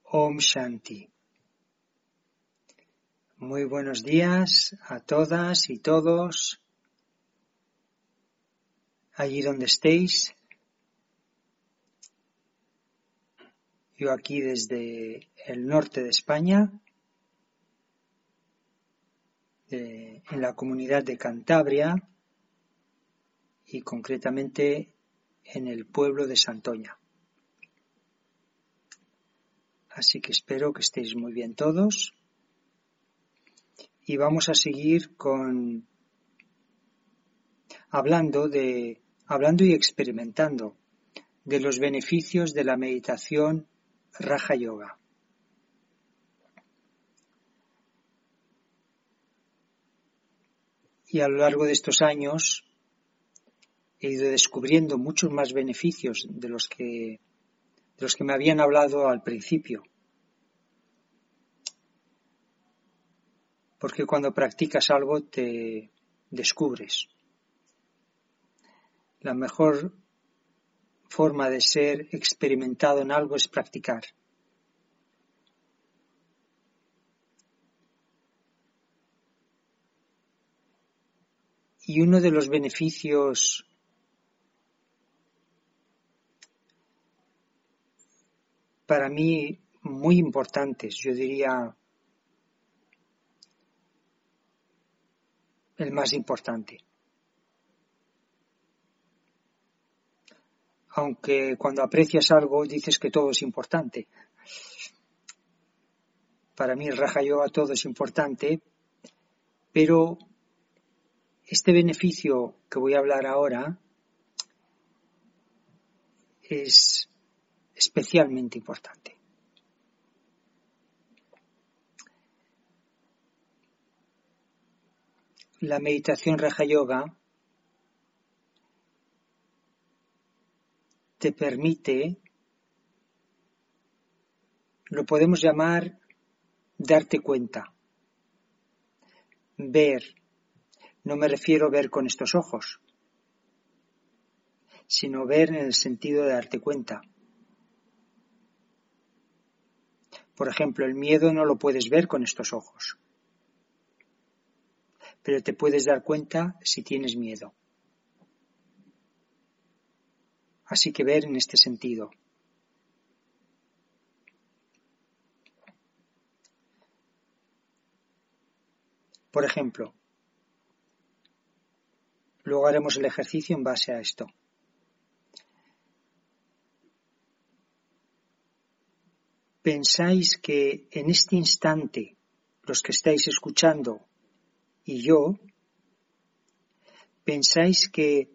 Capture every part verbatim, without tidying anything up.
Om Shanti. Muy buenos días a todas y todos, allí donde estéis. Yo aquí desde el norte de España, de, en la comunidad de Cantabria y concretamente en el pueblo de Santoña. Así que espero que estéis muy bien todos. Y vamos a seguir con hablando de hablando y experimentando de los beneficios de la meditación Raja Yoga. Y a lo largo de estos años he ido descubriendo muchos más beneficios de los que de los que me habían hablado al principio. Porque cuando practicas algo te descubres. La mejor forma de ser experimentado en algo es practicar. Y uno de los beneficios para mí muy importantes, yo diría el más importante. Aunque cuando aprecias algo dices que todo es importante. Para mí el Raja Yoga todo es importante, pero este beneficio que voy a hablar ahora es especialmente importante. La meditación Raja Yoga te permite, lo podemos llamar darte cuenta, ver. No me refiero a ver con estos ojos, sino ver en el sentido de darte cuenta. Por ejemplo, el miedo no lo puedes ver con estos ojos, pero te puedes dar cuenta si tienes miedo. Así que ver en este sentido. Por ejemplo, luego haremos el ejercicio en base a esto. ¿Pensáis que en este instante, los que estáis escuchando y yo, pensáis que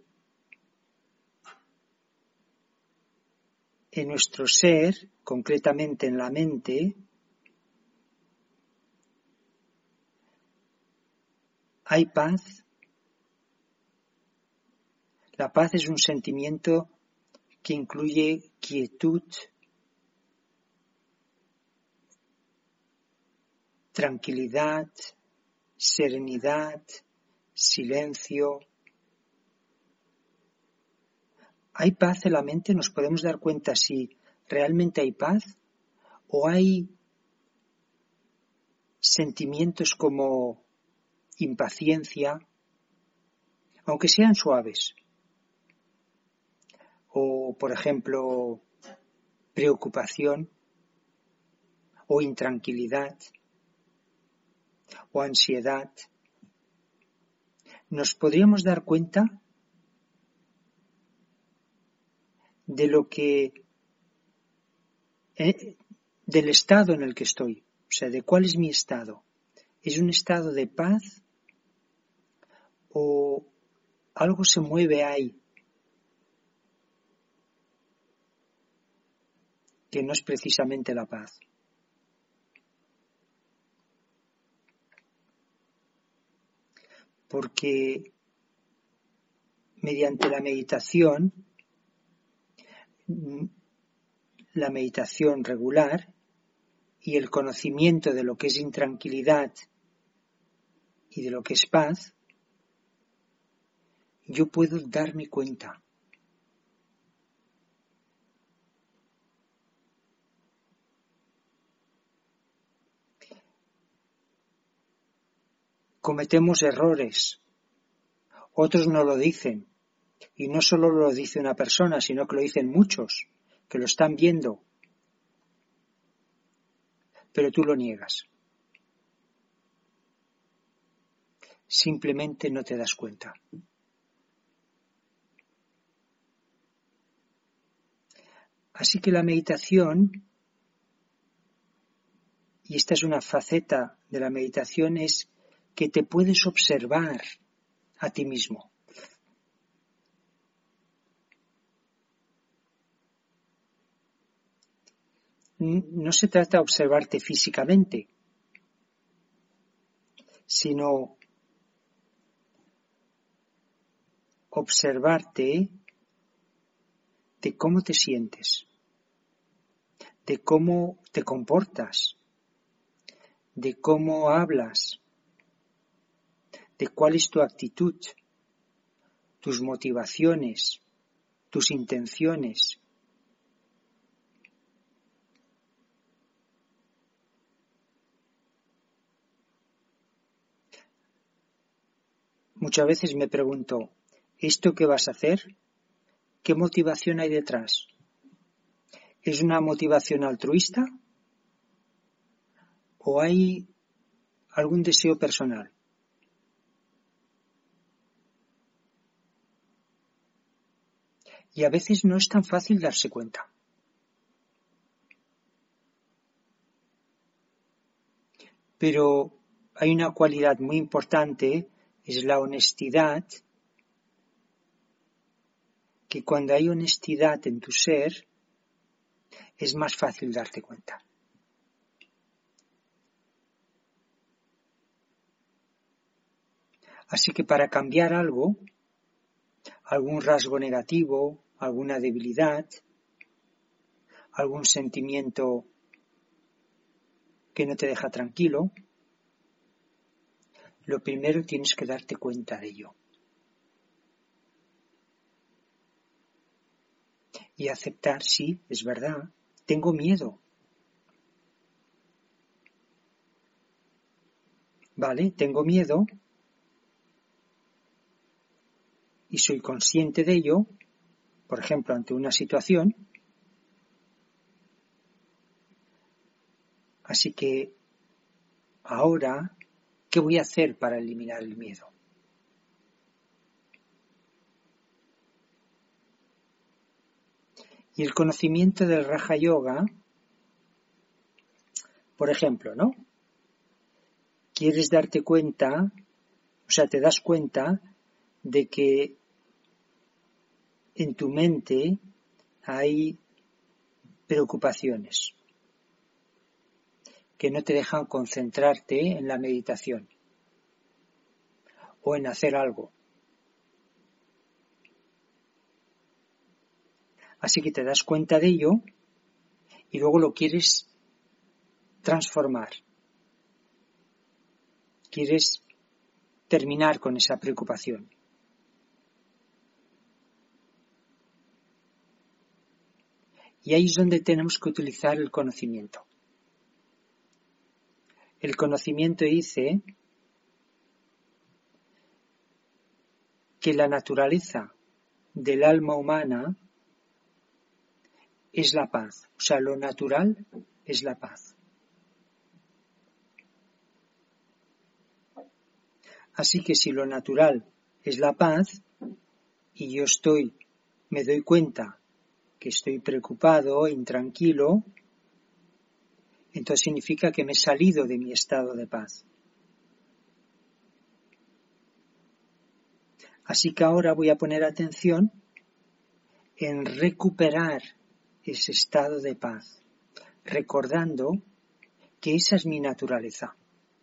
en nuestro ser, concretamente en la mente, hay paz? La paz es un sentimiento que incluye quietud, tranquilidad, serenidad, silencio. ¿Hay paz en la mente? ¿Nos podemos dar cuenta si realmente hay paz? ¿O hay sentimientos como impaciencia, aunque sean suaves? O, por ejemplo, preocupación, o intranquilidad, o ansiedad. ¿Nos podríamos dar cuenta de lo que, eh, del estado en el que estoy? O sea, ¿de cuál es mi estado? ¿Es un estado de paz? ¿O algo se mueve ahí que no es precisamente la paz? Porque mediante la meditación, la meditación regular y el conocimiento de lo que es intranquilidad y de lo que es paz, yo puedo darme cuenta. cometemos errores, otros no lo dicen, y no solo lo dice una persona, sino que lo dicen muchos, que lo están viendo, pero tú lo niegas. Simplemente no te das cuenta. Así que la meditación, y esta es una faceta de la meditación, es que te puedes observar a ti mismo. No se trata de observarte físicamente, sino observarte de cómo te sientes, de cómo te comportas, de cómo hablas, de cuál es tu actitud, tus motivaciones, tus intenciones. Muchas veces me pregunto, ¿esto qué vas a hacer? ¿Qué motivación hay detrás? ¿Es una motivación altruista? ¿O hay algún deseo personal? Y a veces no es tan fácil darse cuenta. Pero hay una cualidad muy importante, es la honestidad, que cuando hay honestidad en tu ser, es más fácil darte cuenta. Así que para cambiar algo, algún rasgo negativo, alguna debilidad, algún sentimiento que no te deja tranquilo, lo primero tienes que darte cuenta de ello. Y aceptar, sí, es verdad, tengo miedo. Vale, tengo miedo y soy consciente de ello, por ejemplo, ante una situación. Así que ahora, ¿qué voy a hacer para eliminar el miedo? Y el conocimiento del Raja Yoga, por ejemplo, ¿no? Quieres darte cuenta, o sea, te das cuenta de que en tu mente hay preocupaciones que no te dejan concentrarte en la meditación o en hacer algo. Así que te das cuenta de ello y luego lo quieres transformar. Quieres terminar con esa preocupación. Y ahí es donde tenemos que utilizar el conocimiento. El conocimiento dice que la naturaleza del alma humana es la paz. O sea, lo natural es la paz. Así que si lo natural es la paz y yo estoy, me doy cuenta que estoy preocupado, intranquilo, entonces significa que me he salido de mi estado de paz. Así que ahora voy a poner atención en recuperar ese estado de paz, recordando que esa es mi naturaleza.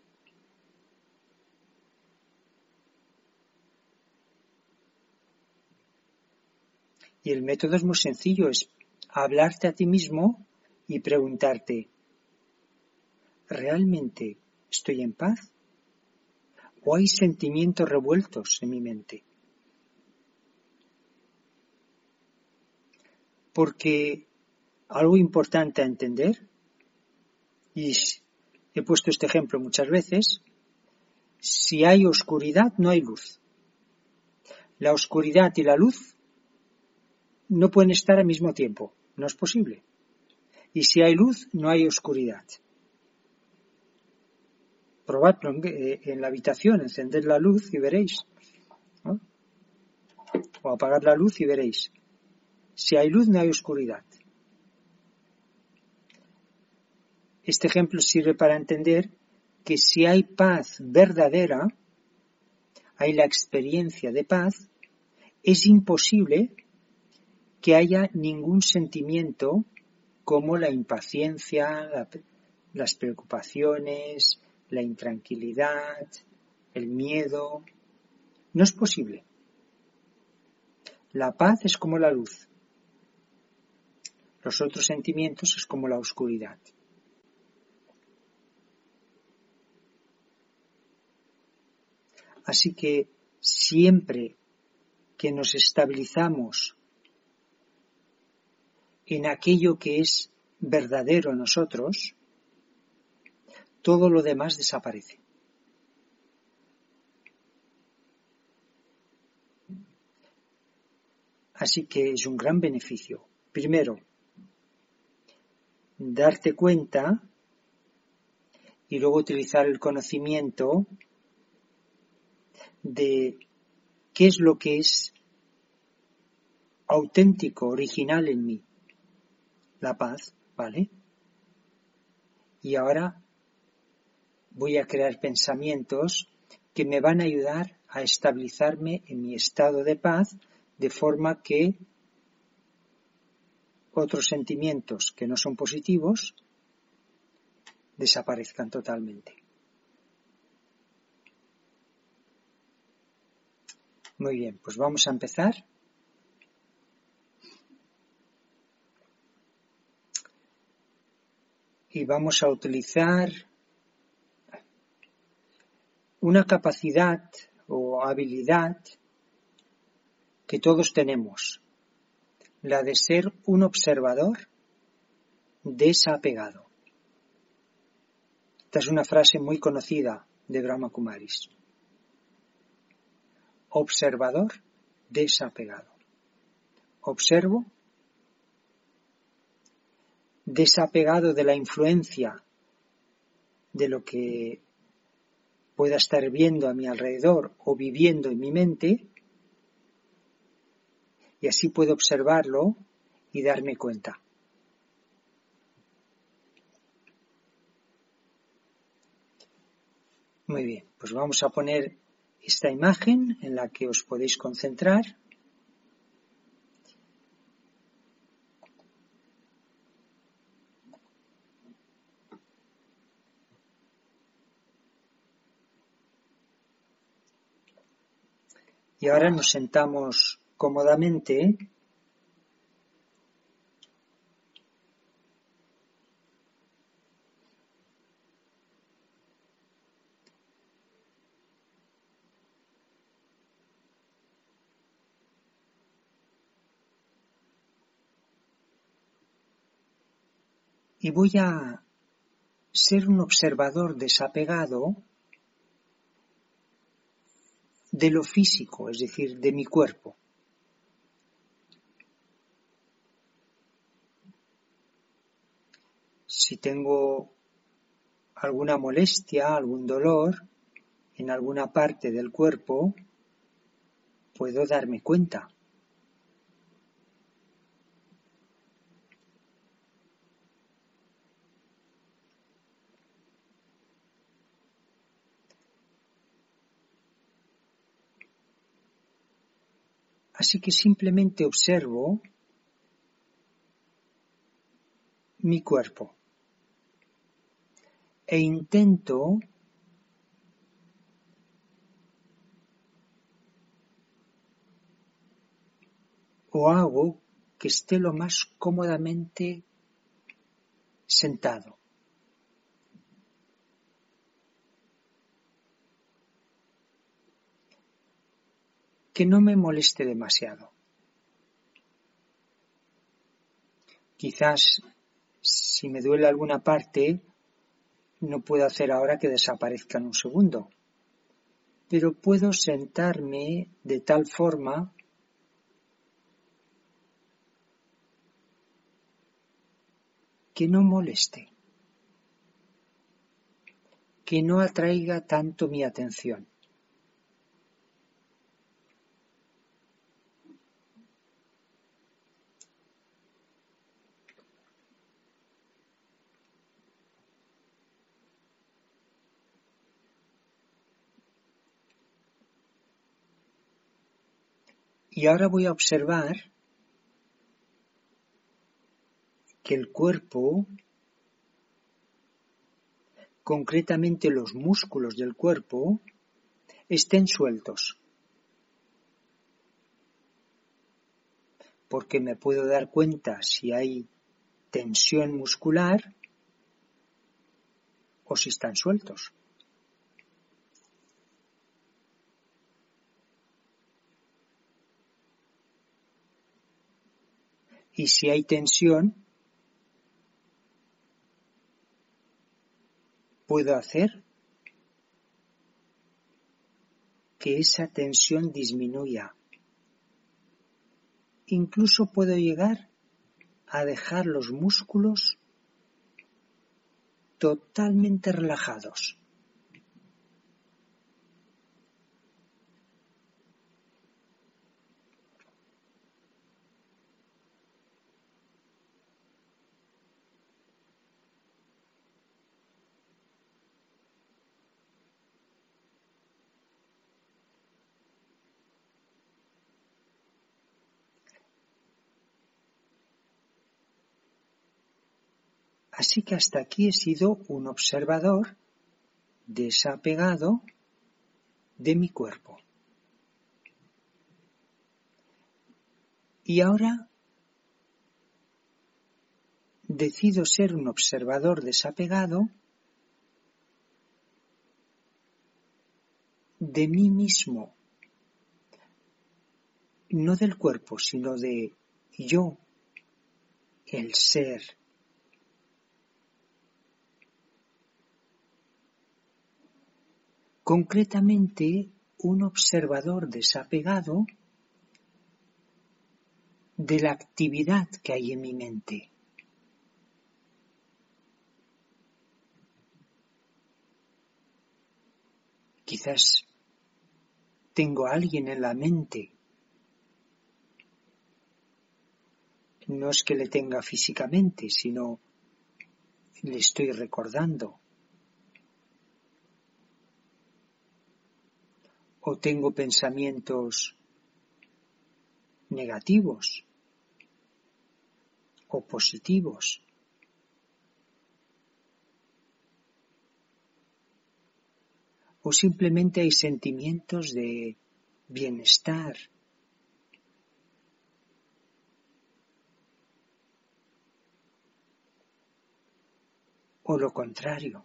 Y el método es muy sencillo, es hablarte a ti mismo y preguntarte, ¿realmente estoy en paz? ¿O hay sentimientos revueltos en mi mente? Porque algo importante a entender, y he puesto este ejemplo muchas veces, Si hay oscuridad, no hay luz. La oscuridad y la luz no pueden estar al mismo tiempo, no es posible. Y si hay luz, no hay oscuridad. Probadlo en la habitación, encended la luz y veréis, ¿no? O apagad la luz y veréis. Si hay luz, no hay oscuridad. Este ejemplo sirve para entender que si hay paz verdadera, hay la experiencia de paz, es imposible que haya ningún sentimiento como la impaciencia, la, las preocupaciones, la intranquilidad, el miedo. No es posible. La paz es como la luz. Los otros sentimientos es como la oscuridad. Así que siempre que nos estabilizamos en aquello que es verdadero en nosotros, todo lo demás desaparece. Así que es un gran beneficio. Primero, darte cuenta y luego utilizar el conocimiento de qué es lo que es auténtico, original en mí. La paz, ¿vale? Y ahora voy a crear pensamientos que me van a ayudar a estabilizarme en mi estado de paz, de forma que otros sentimientos que no son positivos desaparezcan totalmente. Muy bien, pues vamos a empezar. Y vamos a utilizar una capacidad o habilidad que todos tenemos, la de ser un observador desapegado. Esta es una frase muy conocida de Brahma Kumaris. Observador desapegado. Observo, desapegado de la influencia de lo que pueda estar viendo a mi alrededor o viviendo en mi mente, y así puedo observarlo y darme cuenta. Muy bien, pues vamos a poner esta imagen en la que os podéis concentrar. Y ahora nos sentamos cómodamente y voy a ser un observador desapegado de lo físico, es decir, de mi cuerpo. Si tengo alguna molestia, algún dolor en alguna parte del cuerpo, puedo darme cuenta. Así que simplemente observo mi cuerpo e intento o hago que esté lo más cómodamente sentado. Que no me moleste demasiado. Quizás si me duele alguna parte, no puedo hacer ahora que desaparezca en un segundo. pero puedo sentarme de tal forma que no moleste, que no atraiga tanto mi atención. Y ahora voy a observar que el cuerpo, concretamente los músculos del cuerpo, estén sueltos. Porque me puedo dar cuenta si hay tensión muscular o si están sueltos. Y si hay tensión, puedo hacer que esa tensión disminuya. Incluso puedo llegar a dejar los músculos totalmente relajados. Así que hasta aquí he sido un observador desapegado de mi cuerpo. Y ahora decido ser un observador desapegado de mí mismo, no del cuerpo, sino de yo, el ser. Concretamente, un observador desapegado de la actividad que hay en mi mente. Quizás tengo a alguien en la mente. No es que le tenga físicamente, sino le estoy recordando. O tengo pensamientos negativos o positivos. O simplemente hay sentimientos de bienestar. O lo contrario.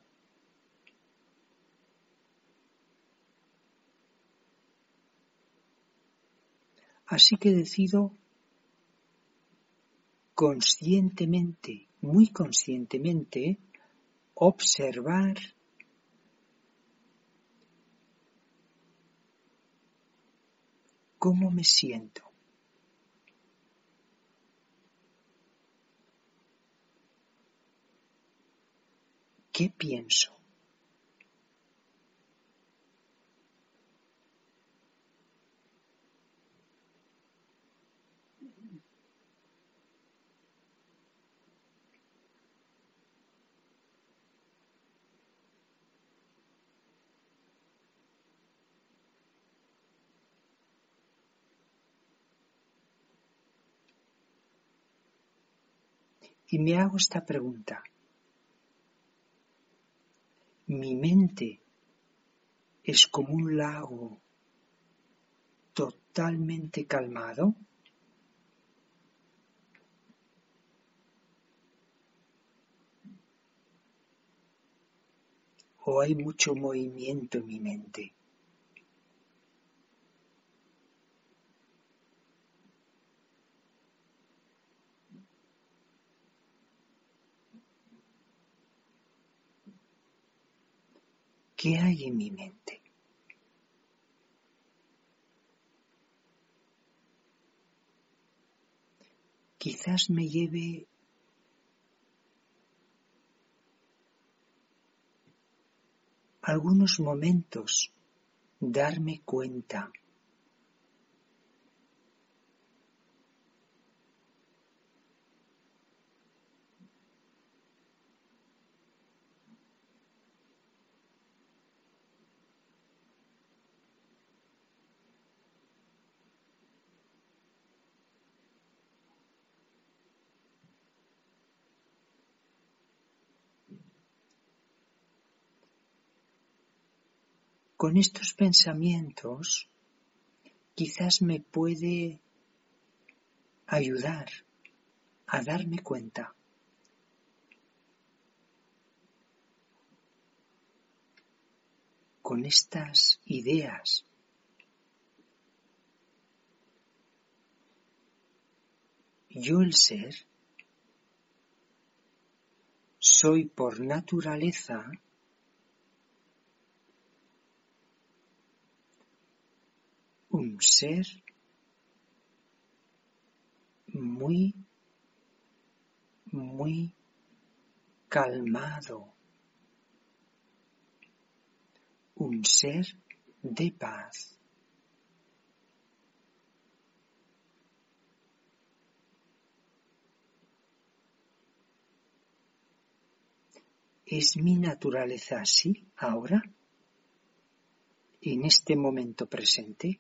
Así que decido conscientemente, muy conscientemente, observar cómo me siento. ¿Qué pienso? Y me hago esta pregunta. ¿Mi mente es como un lago totalmente calmado? ¿O hay mucho movimiento en mi mente? ¿Qué hay en mi mente? quizás me lleve algunos momentos darme cuenta con estos pensamientos. Quizás me puede ayudar a darme cuenta con estas ideas yo el ser soy por naturaleza un ser muy, muy calmado, un ser de paz. ¿Es mi naturaleza así ahora, en este momento presente?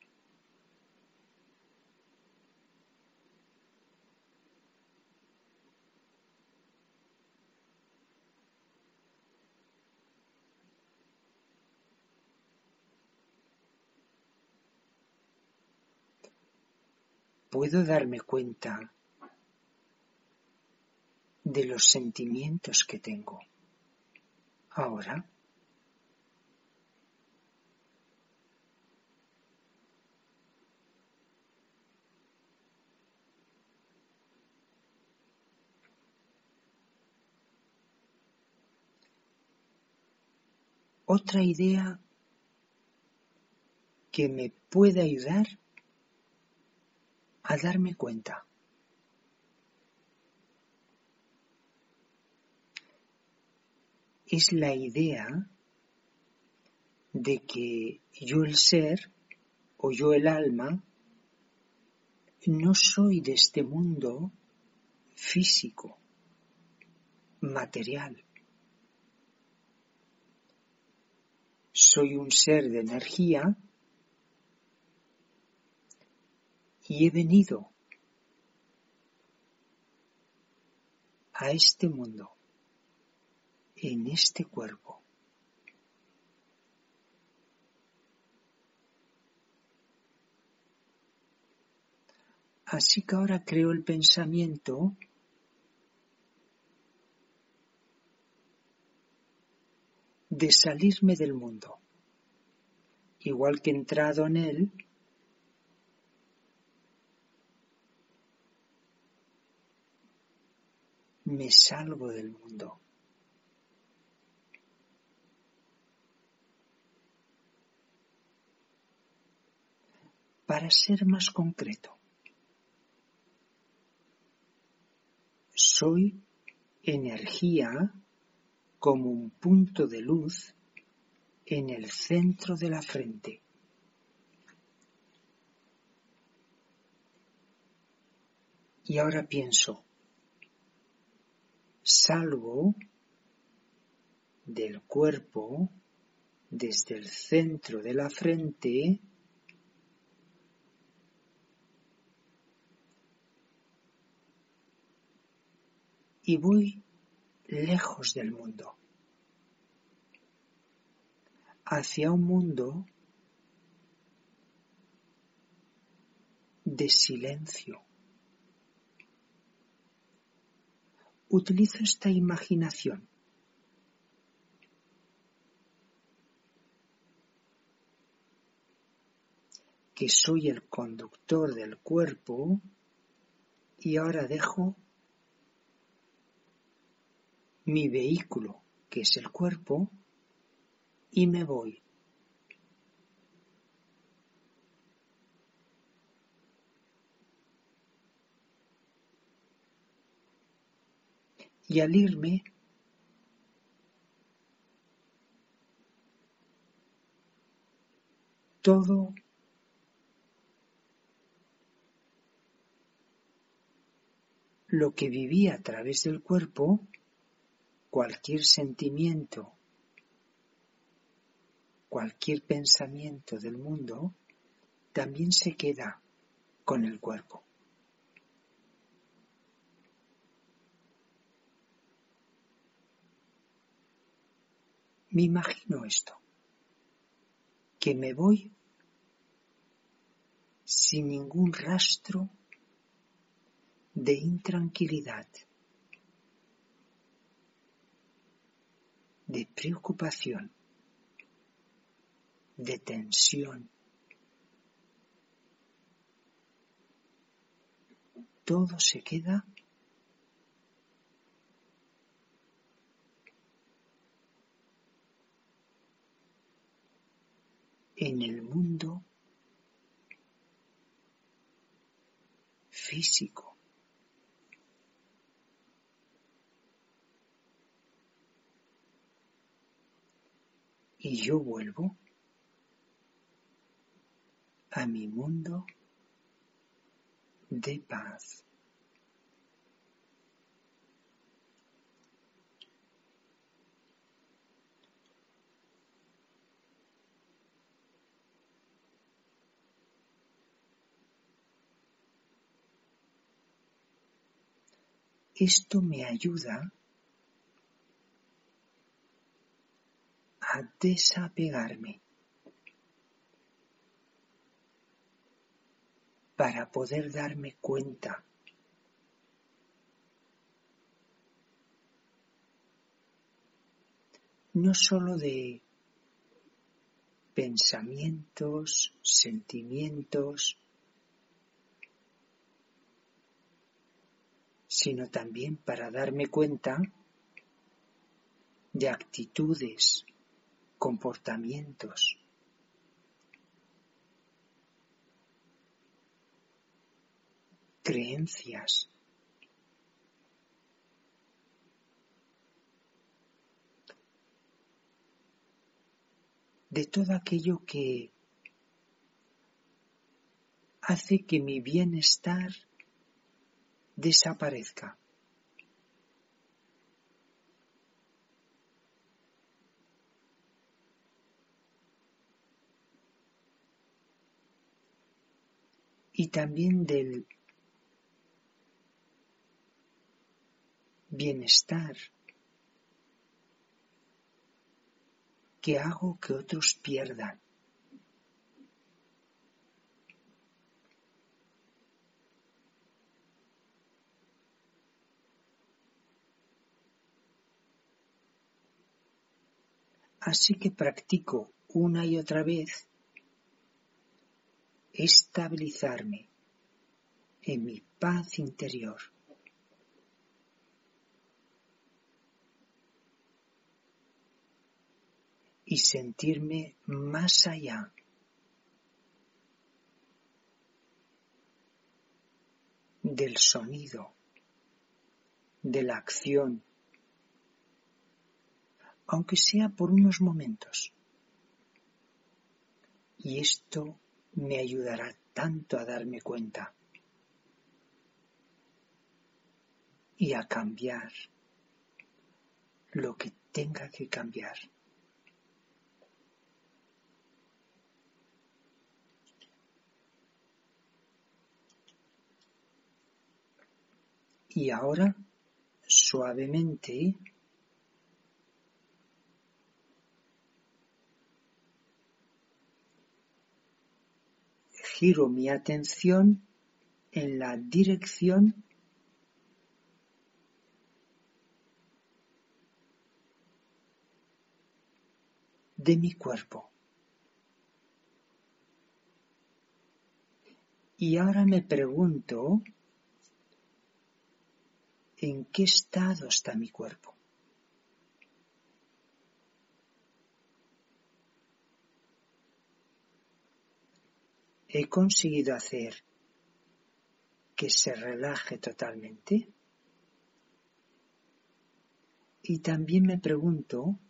¿Puedo darme cuenta de los sentimientos que tengo ahora? Otra idea que me puede ayudar a darme cuenta. Es la idea de que yo el ser o yo el alma no soy de este mundo físico, material. Soy un ser de energía y he venido a este mundo, en este cuerpo. Así que ahora creo el pensamiento de salirme del mundo. Igual que he entrado en él, me salgo del mundo. Para ser más concreto, soy energía como un punto de luz en el centro de la frente. Y ahora pienso, salgo del cuerpo desde el centro de la frente y voy lejos del mundo, hacia un mundo de silencio. Utilizo esta imaginación. Que soy el conductor del cuerpo y ahora dejo mi vehículo, que es el cuerpo, y me voy. Y al irme, todo lo que viví a través del cuerpo, cualquier sentimiento, cualquier pensamiento del mundo, también se queda con el cuerpo. Me imagino esto, que me voy sin ningún rastro de intranquilidad, de preocupación, de tensión. Todo se queda en el mundo físico. Y yo vuelvo a mi mundo de paz. Esto me ayuda a desapegarme para poder darme cuenta no solo de pensamientos, sentimientos, sino también para darme cuenta de actitudes, comportamientos, creencias, de todo aquello que hace que mi bienestar desaparezca. Y también del bienestar que hago que otros pierdan. Así que practico una y otra vez estabilizarme en mi paz interior. Y sentirme más allá del sonido, de la acción, aunque sea por unos momentos. Y esto me ayudará tanto a darme cuenta y a cambiar lo que tenga que cambiar. Y ahora, suavemente, giro mi atención en la dirección de mi cuerpo. Y ahora me pregunto, ¿en qué estado está mi cuerpo? ¿He conseguido hacer que se relaje totalmente? Y también me pregunto,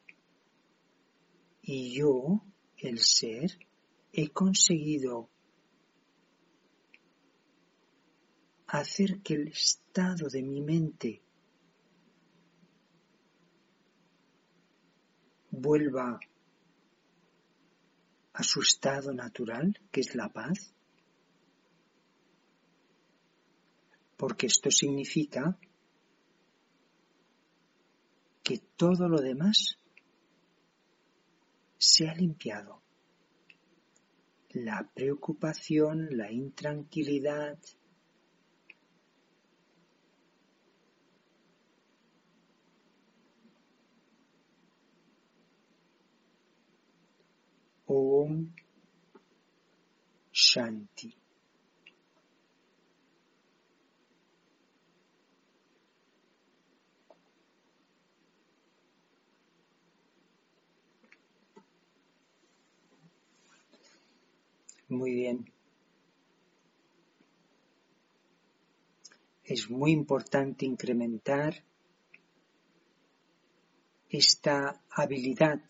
¿y yo, el ser, he conseguido hacer que el estado de mi mente vuelva a su estado natural, que es la paz? Porque esto significa que todo lo demás se ha limpiado. La preocupación, la intranquilidad, Om Shanti. Muy bien. Es muy importante incrementar esta habilidad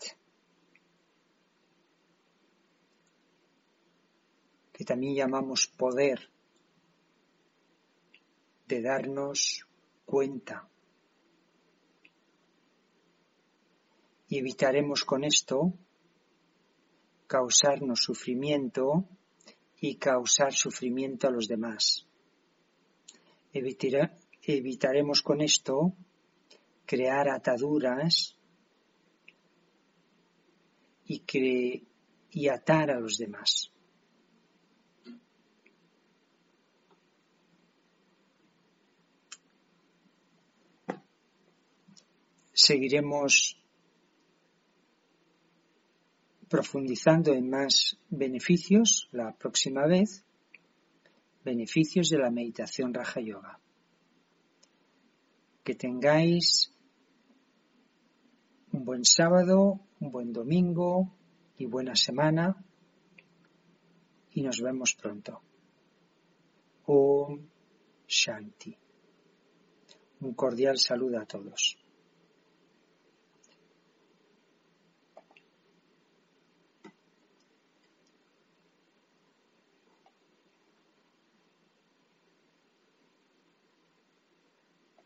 que también llamamos poder de darnos cuenta. Y evitaremos con esto causarnos sufrimiento y causar sufrimiento a los demás. Evitará, evitaremos con esto crear ataduras y, cre, y atar a los demás. Seguiremos profundizando en más beneficios la próxima vez, beneficios de la meditación Raja Yoga. Que tengáis un buen sábado, un buen domingo y buena semana y nos vemos pronto. Om Shanti. Un cordial saludo a todos.